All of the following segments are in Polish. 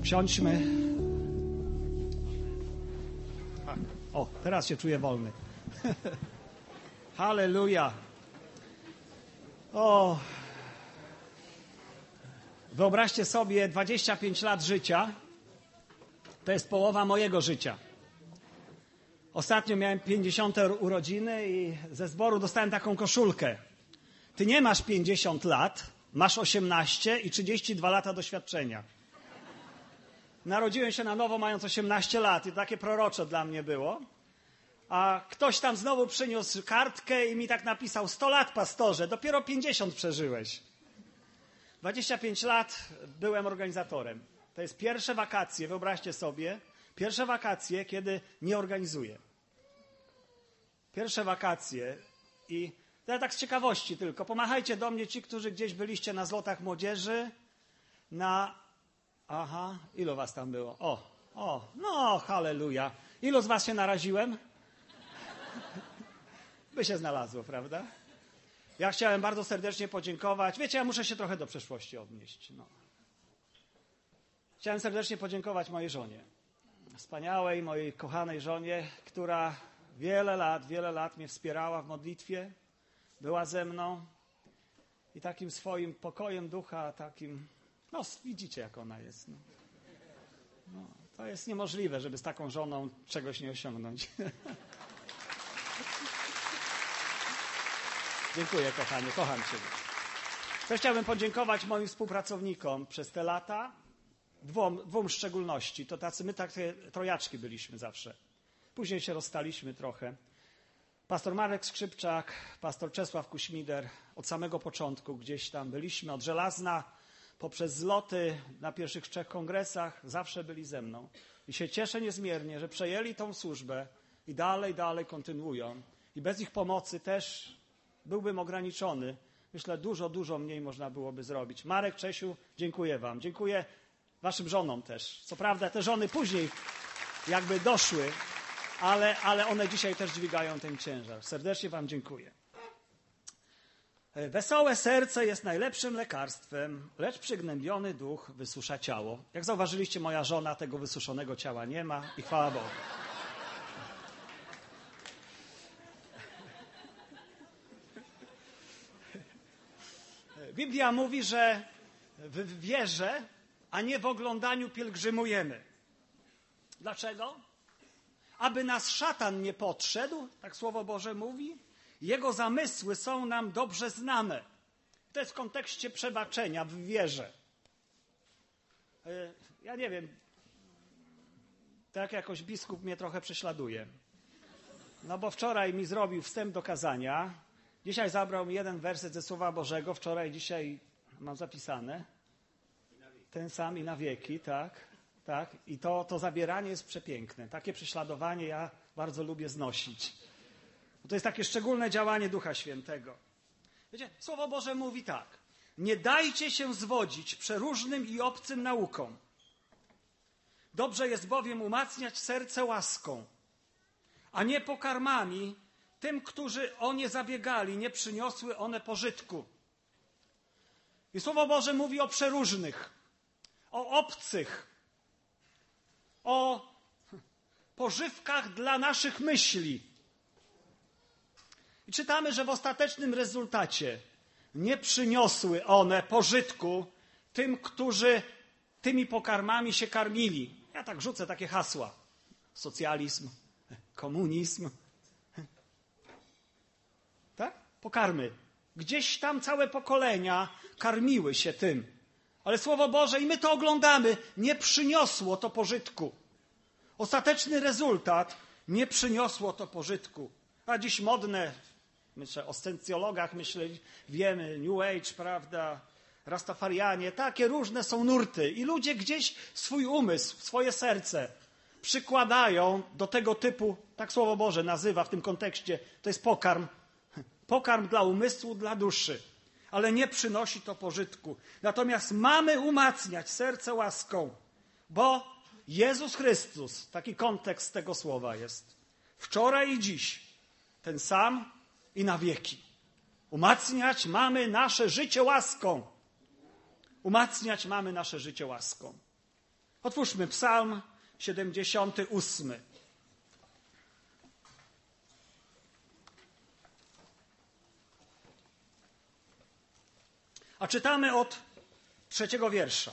Usiądźmy. O, teraz się czuję wolny. Halleluja. O, wyobraźcie sobie 25 lat życia. To jest połowa mojego życia. Ostatnio miałem 50. urodziny i ze zboru dostałem taką koszulkę. Ty nie masz 50 lat, masz 18 i 32 lata doświadczenia. Narodziłem się na nowo mając 18 lat i to takie prorocze dla mnie było. A ktoś tam znowu przyniósł kartkę i mi tak napisał: 100 lat, pastorze, dopiero 50 przeżyłeś. 25 lat byłem organizatorem. To jest pierwsze wakacje, wyobraźcie sobie, pierwsze wakacje, kiedy nie organizuję. Pierwsze wakacje i to tak z ciekawości tylko. Pomachajcie do mnie ci, którzy gdzieś byliście na zlotach młodzieży, Aha, ilu was tam było? No, halleluja. Ilu z was się naraziłem? By się znalazło, prawda? Ja chciałem bardzo serdecznie podziękować. Wiecie, ja muszę się trochę do przeszłości odnieść. Chciałem serdecznie podziękować mojej żonie. Wspaniałej, mojej kochanej żonie, która wiele lat mnie wspierała w modlitwie. Była ze mną i takim swoim pokojem ducha, widzicie, jak ona jest. To jest niemożliwe, żeby z taką żoną czegoś nie osiągnąć. Dziękuję, kochanie, kocham cię. Też chciałbym podziękować moim współpracownikom przez te lata, dwóm w szczególności. To my takie trojaczki byliśmy zawsze. Później się rozstaliśmy trochę. Pastor Marek Skrzypczak, pastor Czesław Kuśmider, od samego początku gdzieś tam byliśmy, od Żelazna, poprzez zloty na pierwszych 3 kongresach, zawsze byli ze mną. I się cieszę niezmiernie, że przejęli tą służbę i dalej kontynuują. I bez ich pomocy też byłbym ograniczony. Myślę, dużo mniej można byłoby zrobić. Marek, Czesiu, dziękuję wam. Dziękuję waszym żonom też. Co prawda te żony później jakby doszły, ale one dzisiaj też dźwigają ten ciężar. Serdecznie wam dziękuję. Wesołe serce jest najlepszym lekarstwem, lecz przygnębiony duch wysusza ciało. Jak zauważyliście, moja żona tego wysuszonego ciała nie ma i chwała Bogu. Biblia mówi, że w wierze, a nie w oglądaniu pielgrzymujemy. Dlaczego? Aby nas szatan nie podszedł, tak Słowo Boże mówi, jego zamysły są nam dobrze znane. To jest w kontekście przebaczenia w wierze. Ja nie wiem, tak jakoś biskup mnie trochę prześladuje. Bo wczoraj mi zrobił wstęp do kazania, dzisiaj zabrał mi jeden werset ze Słowa Bożego, wczoraj, dzisiaj mam zapisane. Ten sam i na wieki, tak. I to zabieranie jest przepiękne. Takie prześladowanie ja bardzo lubię znosić. To jest takie szczególne działanie Ducha Świętego. Wiecie, Słowo Boże mówi tak. Nie dajcie się zwodzić przeróżnym i obcym naukom. Dobrze jest bowiem umacniać serce łaską, a nie pokarmami tym, którzy o nie zabiegali, nie przyniosły one pożytku. I Słowo Boże mówi o przeróżnych, o obcych, o pożywkach dla naszych myśli. I czytamy, że w ostatecznym rezultacie nie przyniosły one pożytku tym, którzy tymi pokarmami się karmili. Ja tak rzucę takie hasła. Socjalizm, komunizm. Tak? Pokarmy. Gdzieś tam całe pokolenia karmiły się tym. Ale Słowo Boże, i my to oglądamy, nie przyniosło to pożytku. Ostateczny rezultat nie przyniosło to pożytku. A dziś modne, myślę o scencjologach, wiemy, New Age, prawda, Rastafarianie, takie różne są nurty. I ludzie gdzieś swój umysł, swoje serce przykładają do tego typu, tak Słowo Boże nazywa w tym kontekście, to jest pokarm. Pokarm dla umysłu, dla duszy. Ale nie przynosi to pożytku. Natomiast mamy umacniać serce łaską, bo Jezus Chrystus, taki kontekst tego słowa jest, wczoraj i dziś, ten sam i na wieki. Umacniać mamy nasze życie łaską. Umacniać mamy nasze życie łaską. Otwórzmy Psalm 78. A czytamy od 3 wiersza.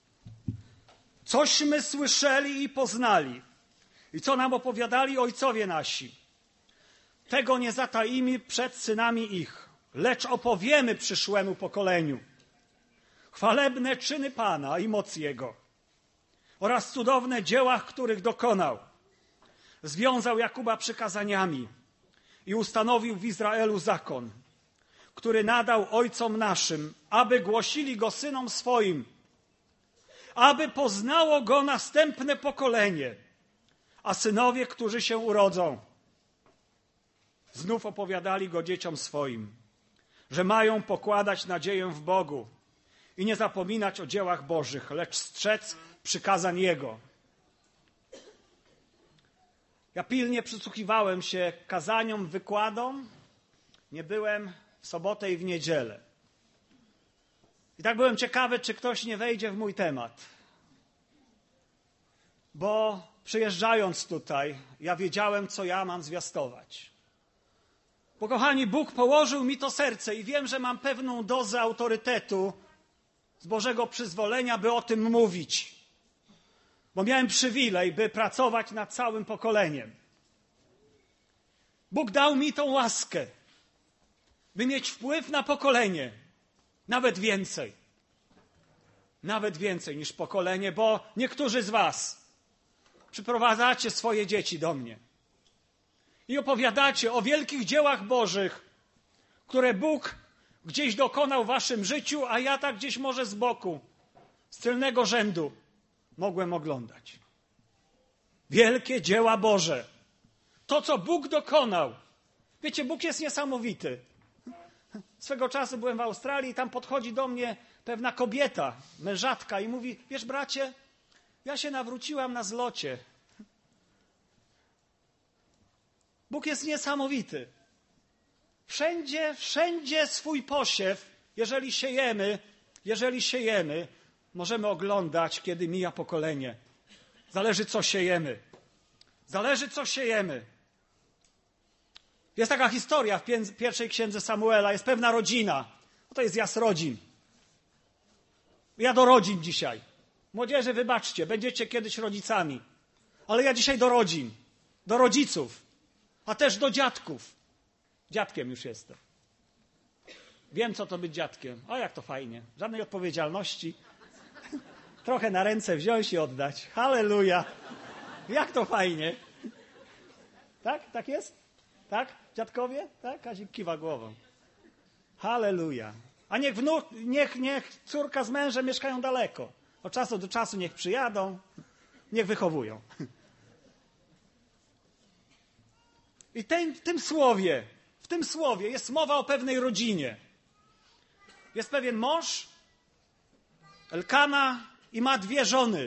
Cośmy słyszeli i poznali, i co nam opowiadali ojcowie nasi. Tego nie zataimy przed synami ich, lecz opowiemy przyszłemu pokoleniu. Chwalebne czyny Pana i moc Jego oraz cudowne dzieła, których dokonał. Związał Jakuba przykazaniami i ustanowił w Izraelu zakon, który nadał ojcom naszym, aby głosili go synom swoim, aby poznało go następne pokolenie, a synowie, którzy się urodzą, znów opowiadali go dzieciom swoim, że mają pokładać nadzieję w Bogu i nie zapominać o dziełach Bożych, lecz strzec przykazań Jego. Ja pilnie przysłuchiwałem się kazaniom, wykładom. Nie byłem w sobotę i w niedzielę. I tak byłem ciekawy, czy ktoś nie wejdzie w mój temat. Bo przyjeżdżając tutaj, ja wiedziałem, co ja mam zwiastować. Bo kochani, Bóg położył mi to serce i wiem, że mam pewną dozę autorytetu z Bożego przyzwolenia, by o tym mówić. Bo miałem przywilej, by pracować nad całym pokoleniem. Bóg dał mi tą łaskę, by mieć wpływ na pokolenie. Nawet więcej. Nawet więcej niż pokolenie, bo niektórzy z was przyprowadzacie swoje dzieci do mnie i opowiadacie o wielkich dziełach Bożych, które Bóg gdzieś dokonał w waszym życiu, a ja tak gdzieś może z boku, z tylnego rzędu mogłem oglądać. Wielkie dzieła Boże. To, co Bóg dokonał. Wiecie, Bóg jest niesamowity. Swego czasu byłem w Australii i tam podchodzi do mnie pewna kobieta, mężatka i mówi, wiesz bracie, ja się nawróciłam na zlocie. Bóg jest niesamowity. Wszędzie swój posiew, jeżeli siejemy, możemy oglądać, kiedy mija pokolenie. Zależy, co siejemy. Zależy, co siejemy. Jest taka historia w pierwszej księdze Samuela. Jest pewna rodzina. To jest zjazd rodzin. Ja do rodzin dzisiaj. Młodzieży, wybaczcie, będziecie kiedyś rodzicami. Ale ja dzisiaj do rodzin. Do rodziców. A też do dziadków. Dziadkiem już jestem. Wiem, co to być dziadkiem. O, jak to fajnie. Żadnej odpowiedzialności. Trochę na ręce wziąć i oddać. Halleluja. Jak to fajnie. Tak? Tak jest? Tak? Dziadkowie? Tak? Kazik kiwa głową. Halleluja. A niech córka z mężem mieszkają daleko. Od czasu do czasu niech przyjadą. Niech wychowują. I w tym słowie jest mowa o pewnej rodzinie. Jest pewien mąż, Elkana, i ma 2 żony.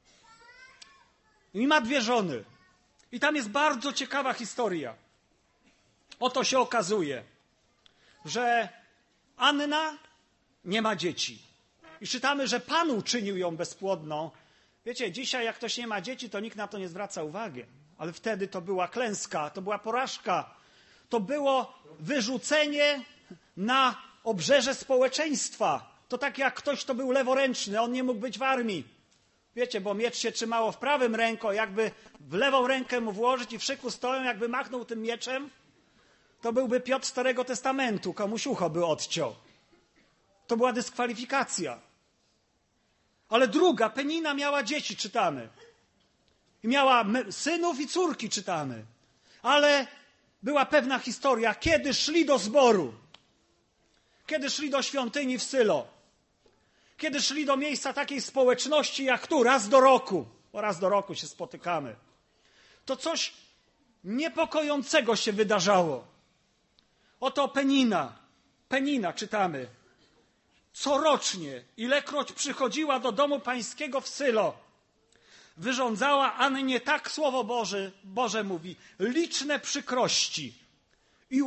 I tam jest bardzo ciekawa historia. Oto się okazuje, że Anna nie ma dzieci. I czytamy, że Pan uczynił ją bezpłodną. Wiecie, dzisiaj jak ktoś nie ma dzieci, to nikt na to nie zwraca uwagi. Ale wtedy to była klęska, to była porażka. To było wyrzucenie na obrzeże społeczeństwa. To tak jak ktoś, kto był leworęczny, on nie mógł być w armii. Wiecie, bo miecz się trzymało w prawym ręku, jakby w lewą rękę mu włożyć i w szyku stoją, jakby machnął tym mieczem, to byłby Piotr Starego Testamentu, komuś ucho by odciął. To była dyskwalifikacja. Ale druga, Penina, miała dzieci, czytamy. I miała synów i córki, czytamy. Ale była pewna historia, kiedy szli do zboru, kiedy szli do świątyni w Sylo, kiedy szli do miejsca takiej społeczności jak tu, raz do roku, bo raz do roku się spotykamy, to coś niepokojącego się wydarzało. Oto Penina, czytamy, corocznie, ilekroć przychodziła do domu pańskiego w Sylo, wyrządzała Annie tak, Słowo Boże mówi, liczne przykrości i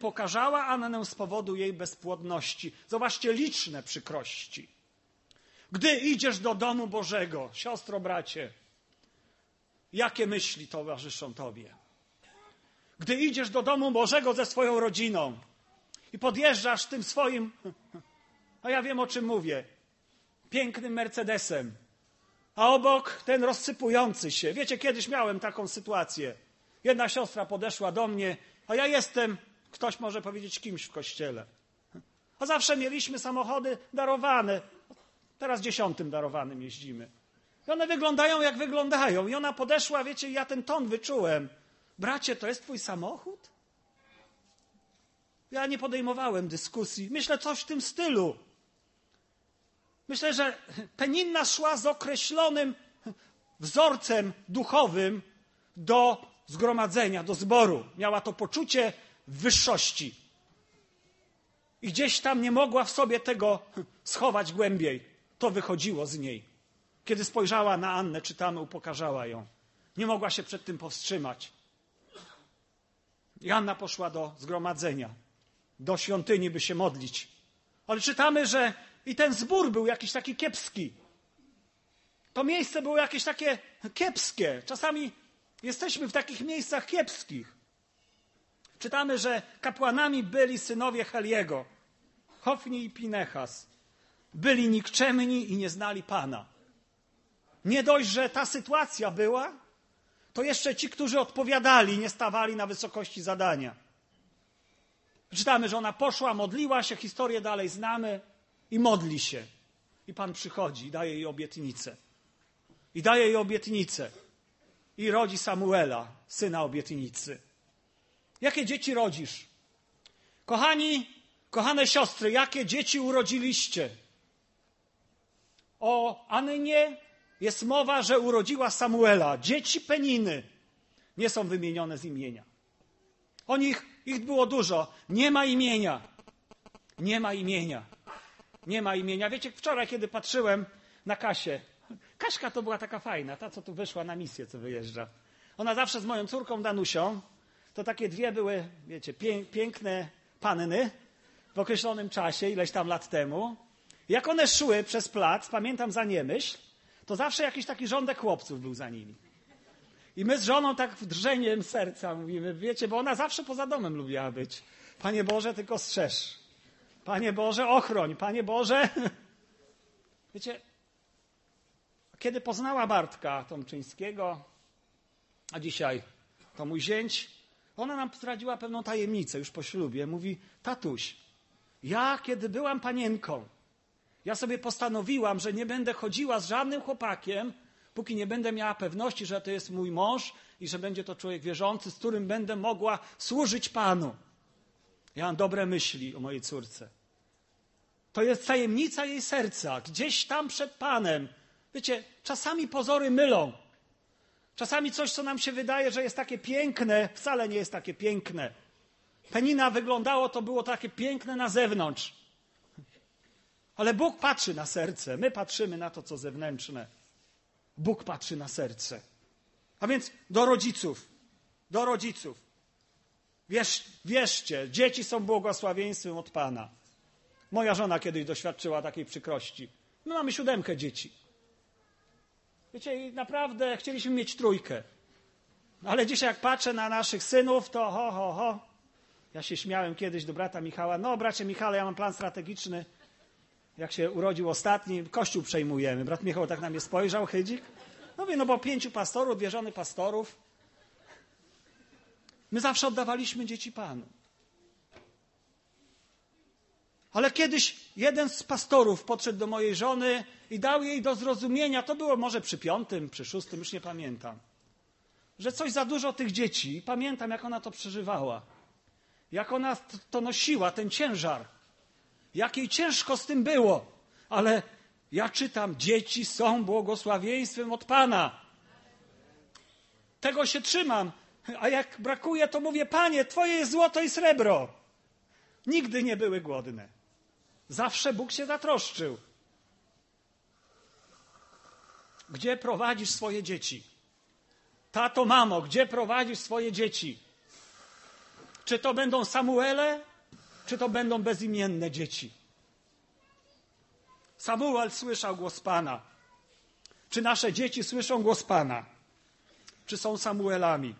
upokarzała Annę z powodu jej bezpłodności. Zobaczcie, liczne przykrości. Gdy idziesz do domu Bożego, siostro, bracie, jakie myśli towarzyszą tobie? Gdy idziesz do domu Bożego ze swoją rodziną i podjeżdżasz tym swoim, a ja wiem, o czym mówię, pięknym Mercedesem, a obok ten rozsypujący się. Wiecie, kiedyś miałem taką sytuację. Jedna siostra podeszła do mnie, a ja jestem, ktoś może powiedzieć, kimś w kościele. A zawsze mieliśmy samochody darowane. Teraz 10. darowanym jeździmy. I one wyglądają, jak wyglądają. I ona podeszła, wiecie, ja ten ton wyczułem. Bracie, to jest twój samochód? Ja nie podejmowałem dyskusji. Myślę, coś w tym stylu. Myślę, że Penina szła z określonym wzorcem duchowym do zgromadzenia, do zboru. Miała to poczucie wyższości. I gdzieś tam nie mogła w sobie tego schować głębiej. To wychodziło z niej. Kiedy spojrzała na Annę, czytamy, upokarzała ją. Nie mogła się przed tym powstrzymać. I Anna poszła do zgromadzenia, do świątyni, by się modlić. Ale czytamy, że i ten zbór był jakiś taki kiepski. To miejsce było jakieś takie kiepskie. Czasami jesteśmy w takich miejscach kiepskich. Czytamy, że kapłanami byli synowie Heliego, Hofni i Pinechas. Byli nikczemni i nie znali Pana. Nie dość, że ta sytuacja była, to jeszcze ci, którzy odpowiadali, nie stawali na wysokości zadania. Czytamy, że ona poszła, modliła się, historię dalej znamy i modli się. I Pan przychodzi i daje jej obietnicę. I daje jej obietnicę. I rodzi Samuela, syna obietnicy. Jakie dzieci rodzisz? Kochane siostry, jakie dzieci urodziliście? O Annie jest mowa, że urodziła Samuela. Dzieci Peniny nie są wymienione z imienia. Ich było dużo. Nie ma imienia. Nie ma imienia. Nie ma imienia. Wiecie, wczoraj, kiedy patrzyłem na Kasię, Kaśka to była taka fajna, ta, co tu wyszła na misję, co wyjeżdża. Ona zawsze z moją córką Danusią, to takie dwie były, wiecie, piękne panny w określonym czasie, ileś tam lat temu. Jak one szły przez plac, pamiętam za niemyśl, to zawsze jakiś taki rządek chłopców był za nimi. I my z żoną tak drżeniem serca mówimy, wiecie, bo ona zawsze poza domem lubiła być. Panie Boże, tylko strzeż. Panie Boże, ochroń. Panie Boże. Wiecie, kiedy poznała Bartka Tomczyńskiego, a dzisiaj to mój zięć, ona nam zdradziła pewną tajemnicę już po ślubie. Mówi, tatuś, ja kiedy byłam panienką, ja sobie postanowiłam, że nie będę chodziła z żadnym chłopakiem, póki nie będę miała pewności, że to jest mój mąż i że będzie to człowiek wierzący, z którym będę mogła służyć Panu. Ja mam dobre myśli o mojej córce. To jest tajemnica jej serca, gdzieś tam przed Panem. Wiecie, czasami pozory mylą. Czasami coś, co nam się wydaje, że jest takie piękne, wcale nie jest takie piękne. Penina wyglądało, to było takie piękne na zewnątrz. Ale Bóg patrzy na serce. My patrzymy na to, co zewnętrzne. Bóg patrzy na serce. A więc do rodziców. Wierzcie, dzieci są błogosławieństwem od Pana. Moja żona kiedyś doświadczyła takiej przykrości. My mamy 7 dzieci. Wiecie, i naprawdę chcieliśmy mieć 3. Ale dzisiaj jak patrzę na naszych synów, to ho. Ja się śmiałem kiedyś do brata Michała. No, bracie Michale, ja mam plan strategiczny. Jak się urodził ostatni, kościół przejmujemy. Brat Michał tak na mnie spojrzał, chydzik. No wie, no bo 5 pastorów, 2 żony pastorów. My zawsze oddawaliśmy dzieci Panu. Ale kiedyś jeden z pastorów podszedł do mojej żony i dał jej do zrozumienia, to było może przy 5., przy 6., już nie pamiętam, że coś za dużo tych dzieci. I pamiętam, jak ona to przeżywała. Jak ona to nosiła, ten ciężar. Jak jej ciężko z tym było. Ale ja czytam, dzieci są błogosławieństwem od Pana. Tego się trzymam. A jak brakuje, to mówię, Panie, Twoje jest złoto i srebro. Nigdy nie były głodne. Zawsze Bóg się zatroszczył. Gdzie prowadzisz swoje dzieci? Tato, mamo, gdzie prowadzisz swoje dzieci? Czy to będą Samuele, czy to będą bezimienne dzieci? Samuel słyszał głos Pana. Czy nasze dzieci słyszą głos Pana? Czy są Samuelami?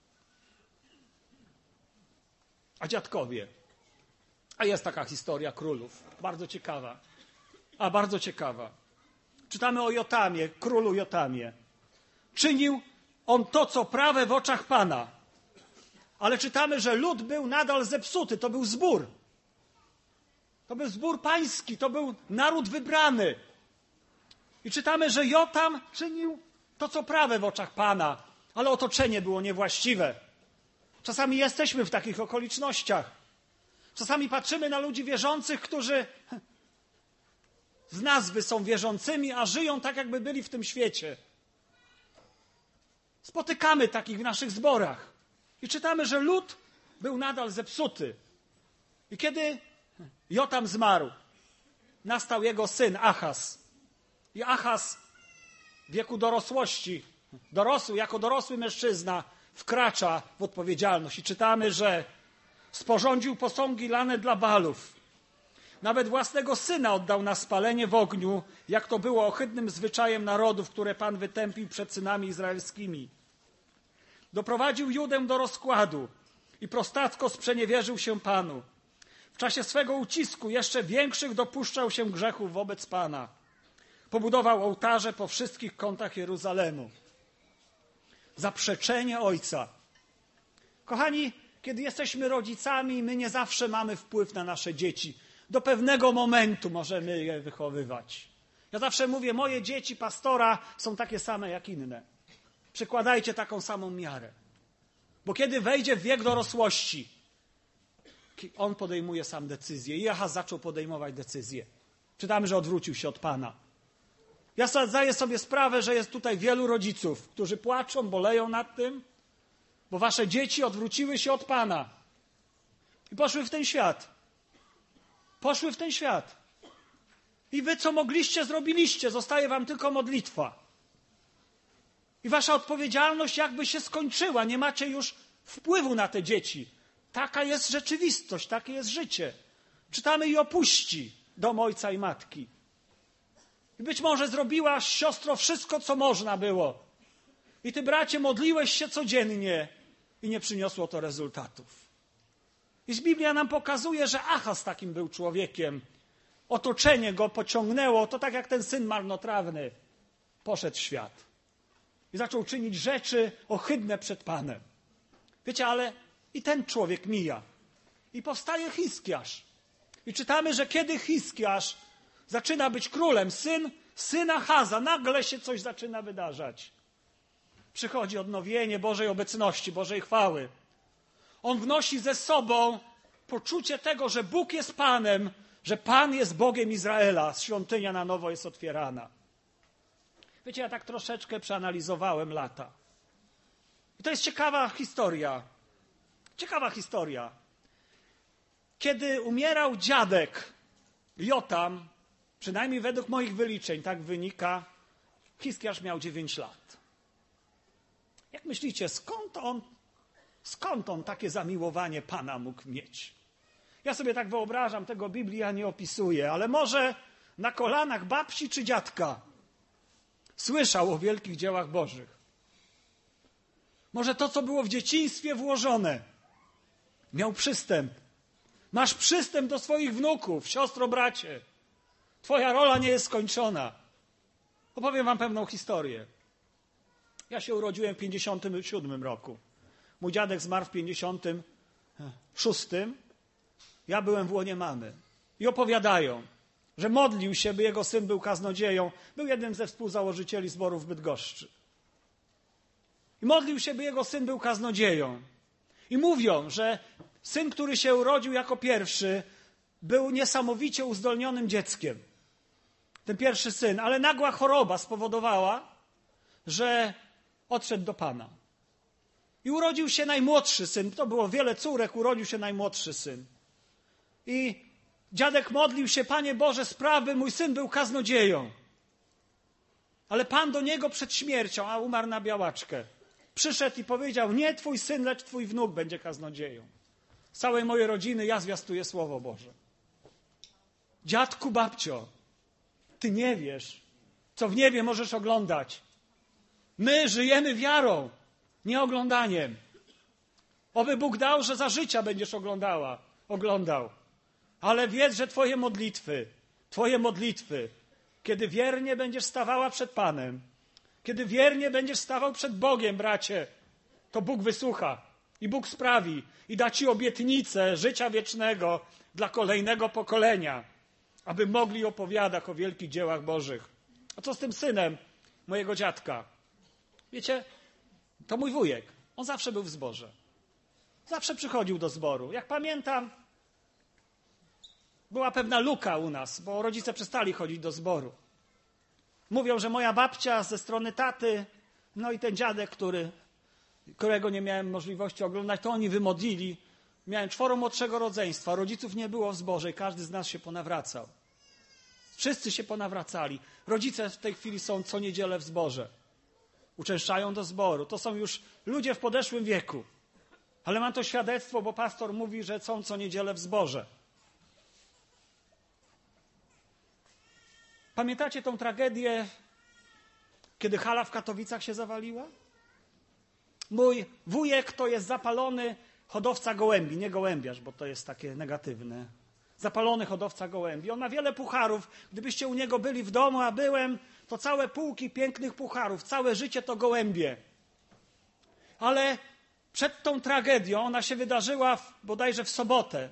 A dziadkowie? A jest taka historia królów. Bardzo ciekawa. Bardzo ciekawa. Czytamy o Jotamie, królu Jotamie. Czynił on to, co prawe w oczach Pana. Ale czytamy, że lud był nadal zepsuty. To był zbór. To był zbór pański. To był naród wybrany. I czytamy, że Jotam czynił to, co prawe w oczach Pana. Ale otoczenie było niewłaściwe. Czasami jesteśmy w takich okolicznościach. Czasami patrzymy na ludzi wierzących, którzy z nazwy są wierzącymi, a żyją tak, jakby byli w tym świecie. Spotykamy takich w naszych zborach. I czytamy, że lud był nadal zepsuty. I kiedy Jotam zmarł, nastał jego syn Achaz. I Achaz w wieku dorosłości, jako dorosły mężczyzna, wkracza w odpowiedzialność. I czytamy, że sporządził posągi lane dla Baalów. Nawet własnego syna oddał na spalenie w ogniu, jak to było ohydnym zwyczajem narodów, które Pan wytępił przed synami izraelskimi. Doprowadził Judę do rozkładu i prostacko sprzeniewierzył się Panu. W czasie swego ucisku jeszcze większych dopuszczał się grzechów wobec Pana. Pobudował ołtarze po wszystkich kątach Jeruzalemu. Zaprzeczenie ojca. Kochani, kiedy jesteśmy rodzicami, my nie zawsze mamy wpływ na nasze dzieci. Do pewnego momentu możemy je wychowywać. Ja zawsze mówię, moje dzieci pastora są takie same jak inne. Przykładajcie taką samą miarę. Bo kiedy wejdzie w wiek dorosłości, on podejmuje sam decyzję. I Achaz zaczął podejmować decyzje. Czytamy, że odwrócił się od Pana. Ja zdaję sobie sprawę, że jest tutaj wielu rodziców, którzy płaczą, boleją nad tym, bo wasze dzieci odwróciły się od Pana i poszły w ten świat. Poszły w ten świat. I wy, co mogliście, zrobiliście. Zostaje wam tylko modlitwa. I wasza odpowiedzialność jakby się skończyła. Nie macie już wpływu na te dzieci. Taka jest rzeczywistość, takie jest życie. Czytamy i opuści dom ojca i matki. I być może zrobiłaś, siostro, wszystko, co można było. I ty, bracie, modliłeś się codziennie i nie przyniosło to rezultatów. I Biblia nam pokazuje, że Achaz takim był człowiekiem. Otoczenie go pociągnęło, to tak jak ten syn marnotrawny. Poszedł w świat. I zaczął czynić rzeczy ohydne przed Panem. Wiecie, ale i ten człowiek mija. I powstaje Hiskiasz. I czytamy, że kiedy Hiskiasz zaczyna być królem, syn Achaza, nagle się coś zaczyna wydarzać. Przychodzi odnowienie Bożej obecności, Bożej chwały. On wnosi ze sobą poczucie tego, że Bóg jest Panem, że Pan jest Bogiem Izraela, świątynia na nowo jest otwierana. Wiecie, ja tak troszeczkę przeanalizowałem lata. I to jest ciekawa historia. Ciekawa historia. Kiedy umierał dziadek Jotam, przynajmniej według moich wyliczeń, tak wynika, Hiskiasz miał 9 lat. Jak myślicie, skąd on takie zamiłowanie Pana mógł mieć? Ja sobie tak wyobrażam, tego Biblia nie opisuje, ale może na kolanach babci czy dziadka słyszał o wielkich dziełach Bożych. Może to, co było w dzieciństwie włożone, miał przystęp. Masz przystęp do swoich wnuków, siostro, bracie. Twoja rola nie jest skończona. Opowiem wam pewną historię. Ja się urodziłem w 57 roku. Mój dziadek zmarł w 56. Ja byłem w łonie mamy. I opowiadają, że modlił się, by jego syn był kaznodzieją. Był jednym ze współzałożycieli zboru w Bydgoszczy. I modlił się, by jego syn był kaznodzieją. I mówią, że syn, który się urodził jako pierwszy, był niesamowicie uzdolnionym dzieckiem. Ten pierwszy syn, ale nagła choroba spowodowała, że odszedł do Pana. I urodził się najmłodszy syn. To było wiele córek, urodził się najmłodszy syn. I dziadek modlił się, Panie Boże, spraw, by mój syn był kaznodzieją. Ale Pan do niego przed śmiercią, a umarł na białaczkę, przyszedł i powiedział, nie twój syn, lecz twój wnuk będzie kaznodzieją. Z całej mojej rodziny ja zwiastuję Słowo Boże. Dziadku, babcio, Ty nie wiesz, co w niebie możesz oglądać. My żyjemy wiarą, nie oglądaniem. Oby Bóg dał, że za życia będziesz oglądał. Ale wiedz, że Twoje modlitwy, kiedy wiernie będziesz stawała przed Panem, kiedy wiernie będziesz stawał przed Bogiem, bracie, to Bóg wysłucha i Bóg sprawi i da Ci obietnicę życia wiecznego dla kolejnego pokolenia, aby mogli opowiadać o wielkich dziełach Bożych. A co z tym synem mojego dziadka? Wiecie, to mój wujek. On zawsze był w zborze. Zawsze przychodził do zboru. Jak pamiętam, była pewna luka u nas, bo rodzice przestali chodzić do zboru. Mówią, że moja babcia ze strony taty, no i ten dziadek, którego nie miałem możliwości oglądać, to oni wymodlili. Miałem 4 młodszego rodzeństwa, rodziców nie było w zborze i każdy z nas się ponawracał. Wszyscy się ponawracali. Rodzice w tej chwili są co niedzielę w zborze. Uczęszczają do zboru. To są już ludzie w podeszłym wieku. Ale mam to świadectwo, bo pastor mówi, że są co niedzielę w zborze. Pamiętacie tą tragedię, kiedy hala w Katowicach się zawaliła? Mój wujek to jest zapalony hodowca gołębi, nie gołębiarz, bo to jest takie negatywne. Zapalony hodowca gołębi. On ma wiele pucharów. Gdybyście u niego byli w domu, a byłem, to całe półki pięknych pucharów. Całe życie to gołębie. Ale przed tą tragedią, ona się wydarzyła bodajże w sobotę.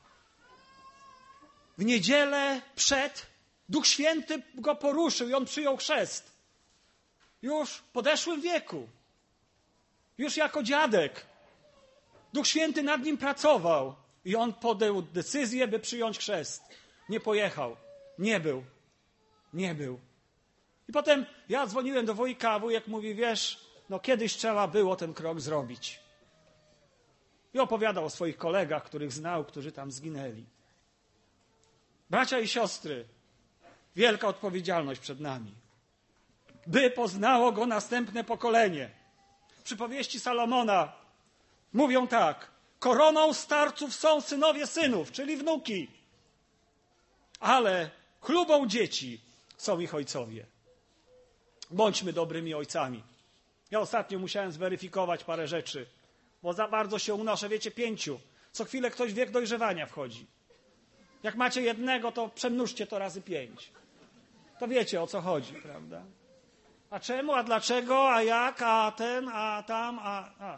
W niedzielę Duch Święty go poruszył i on przyjął chrzest. Już w podeszłym wieku. Już jako dziadek. Duch Święty nad nim pracował. I on podjął decyzję, by przyjąć chrzest. Nie pojechał. Nie był. I potem ja dzwoniłem do wujka, a wujek mówi, wiesz, no kiedyś trzeba było ten krok zrobić. I opowiadał o swoich kolegach, których znał, którzy tam zginęli. Bracia i siostry, wielka odpowiedzialność przed nami. By poznało go następne pokolenie. Przypowieści Salomona mówią tak. Koroną starców są synowie synów, czyli wnuki. Ale chlubą dzieci są ich ojcowie. Bądźmy dobrymi ojcami. Ja ostatnio musiałem zweryfikować parę rzeczy, bo za bardzo się unoszę, wiecie, 5. Co chwilę ktoś w wiek dojrzewania wchodzi. Jak macie jednego, to przemnóżcie to razy 5. To wiecie, o co chodzi, prawda? A czemu, a dlaczego, a jak, a ten, a tam, a...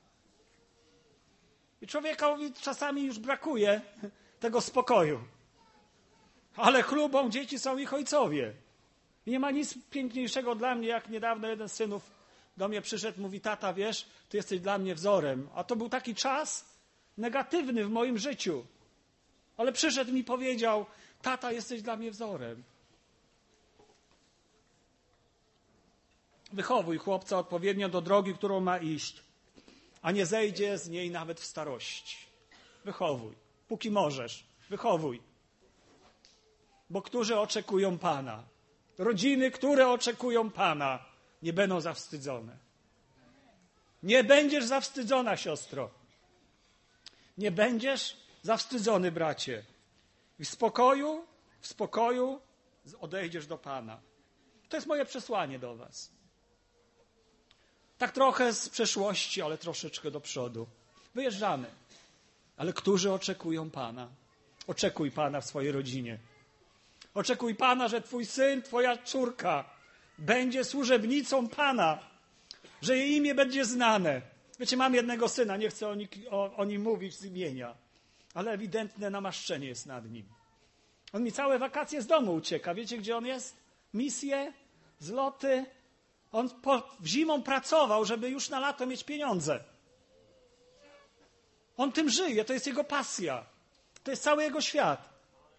I człowiekowi czasami już brakuje tego spokoju. Ale chlubą dzieci są ich ojcowie. I nie ma nic piękniejszego dla mnie, jak niedawno jeden z synów do mnie przyszedł, mówi, tata, wiesz, ty jesteś dla mnie wzorem. A to był taki czas negatywny w moim życiu. Ale przyszedł mi i powiedział, tata, jesteś dla mnie wzorem. Wychowuj chłopca odpowiednio do drogi, którą ma iść, a nie zejdzie z niej nawet w starości. Wychowuj. Póki możesz, wychowuj. Bo którzy oczekują Pana, rodziny, które oczekują Pana, nie będą zawstydzone. Nie będziesz zawstydzona, siostro. Nie będziesz zawstydzony, bracie. I w spokoju odejdziesz do Pana. To jest moje przesłanie do was. Tak trochę z przeszłości, ale troszeczkę do przodu. Wyjeżdżamy. Ale którzy oczekują Pana? Oczekuj Pana w swojej rodzinie. Oczekuj Pana, że twój syn, twoja córka będzie służebnicą Pana. Że jej imię będzie znane. Wiecie, mam jednego syna, nie chcę o nim mówić z imienia. Ale ewidentne namaszczenie jest nad nim. On mi całe wakacje z domu ucieka. Wiecie, gdzie on jest? Misje, zloty. On zimą pracował, żeby już na lato mieć pieniądze. On tym żyje, to jest jego pasja. To jest cały jego świat.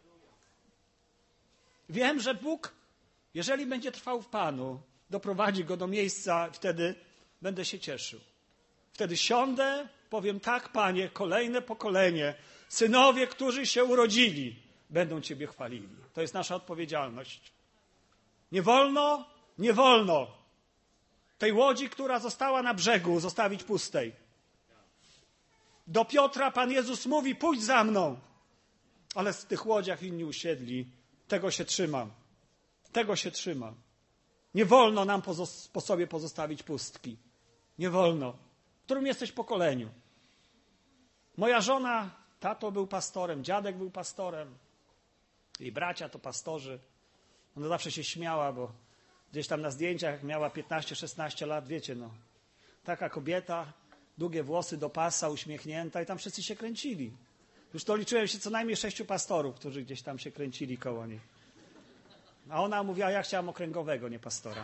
Wiem, że Bóg, jeżeli będzie trwał w Panu, doprowadzi go do miejsca, wtedy będę się cieszył. Wtedy siądę, powiem tak, Panie, kolejne pokolenie, synowie, którzy się urodzili, będą Ciebie chwalili. To jest nasza odpowiedzialność. Nie wolno tej łodzi, która została na brzegu, zostawić pustej. Do Piotra Pan Jezus mówi, pójdź za mną. Ale w tych łodziach inni usiedli. Tego się trzymam. Tego się trzymam. Nie wolno nam po sobie pozostawić pustki. Nie wolno. W którym jesteś pokoleniu? Moja żona, tato był pastorem, dziadek był pastorem. Jej bracia to pastorzy. Ona zawsze się śmiała, bo gdzieś tam na zdjęciach, jak miała 15-16 lat, wiecie, no. Taka kobieta, długie włosy do pasa, uśmiechnięta i tam wszyscy się kręcili. Już to liczyłem się co najmniej 6 pastorów, którzy gdzieś tam się kręcili koło niej. A ona mówiła, ja chciałam okręgowego, nie pastora.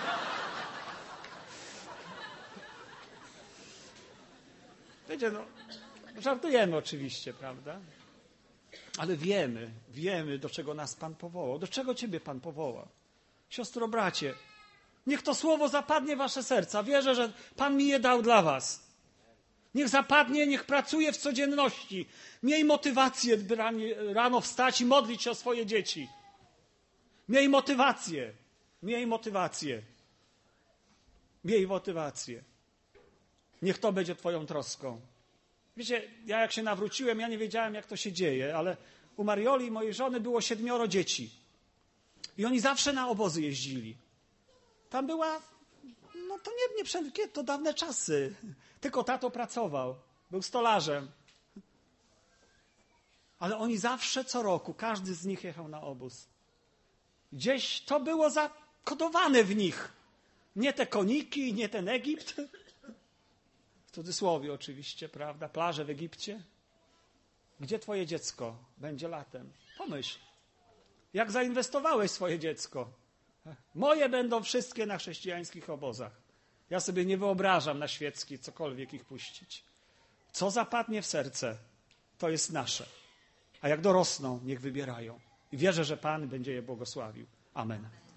Wiecie, no, żartujemy oczywiście, prawda? Ale wiemy, do czego nas Pan powołał. Do czego ciebie Pan powołał. Siostro, bracie, niech to słowo zapadnie w wasze serca. Wierzę, że Pan mi je dał dla was. Niech zapadnie, niech pracuje w codzienności. Miej motywację, by rano wstać i modlić się o swoje dzieci. Miej motywację. Miej motywację. Miej motywację. Niech to będzie twoją troską. Wiecie, ja jak się nawróciłem, ja nie wiedziałem, jak to się dzieje, ale u Marioli i mojej żony było 7 dzieci. I oni zawsze na obozy jeździli. Tam była, no to nie to dawne czasy. Tylko tato pracował, był stolarzem. Ale oni zawsze co roku, każdy z nich jechał na obóz. Gdzieś to było zakodowane w nich. Nie te koniki, nie ten Egipt. W cudzysłowie oczywiście, prawda? Plaże w Egipcie. Gdzie twoje dziecko będzie latem? Pomyśl. Jak zainwestowałeś swoje dziecko? Moje będą wszystkie na chrześcijańskich obozach. Ja sobie nie wyobrażam na świecki cokolwiek ich puścić. Co zapadnie w serce, to jest nasze. A jak dorosną, niech wybierają. I wierzę, że Pan będzie je błogosławił. Amen.